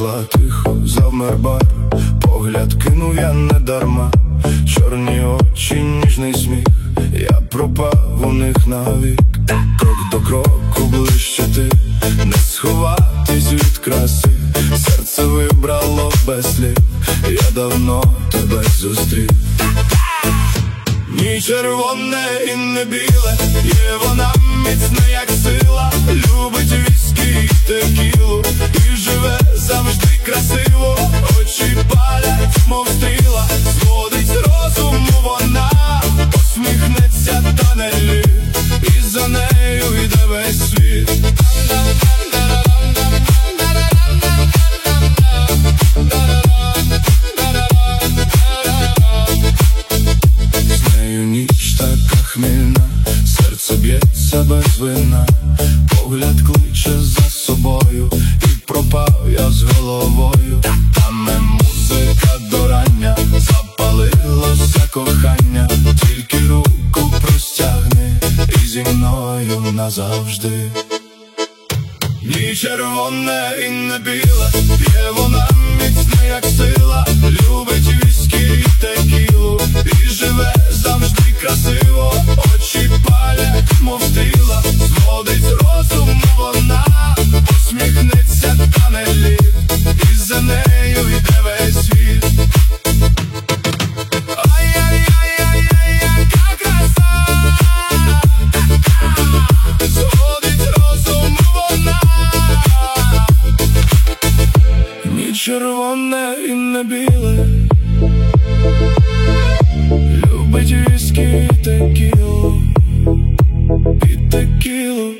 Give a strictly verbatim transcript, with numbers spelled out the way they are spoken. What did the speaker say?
Прийшла тихо, завмер бар, погляд кинув я не дарма. Чорні очі, ніжний сміх, я пропав у них навік. Крок до кроку ближче ти, не сховатись від краси. Серце вибрало без слів, я давно тебе зустрів. Ні червоне і не біле, є вона міцна як сила. Любить віскі і текілу, і живе завжди красиво. Очі палять, мов стріла, зводить з розуму вона. Посміхнеться та не лі, і за нею йде весь світ. З нею ніч така хмільна, серце б'ється без вина. Погляд кличе за собою, і пропав я з головою. Там музика до рання, запалилося кохання. Тільки руку простягни, і зі мною назавжди. Ні червоне і не біле, є вона міцна як сила. Любить віскі і текілу, і живе завжди красиво. Очі палять, мов стріла, зводить з розуму вона. Посміхнеться та не лі, і за нею йде весь світ. Ай-яй-яй-яй-яй, яка краса, зводить з розуму вона. Ні червоне і не біле, любить віскі і текілу, і текілу.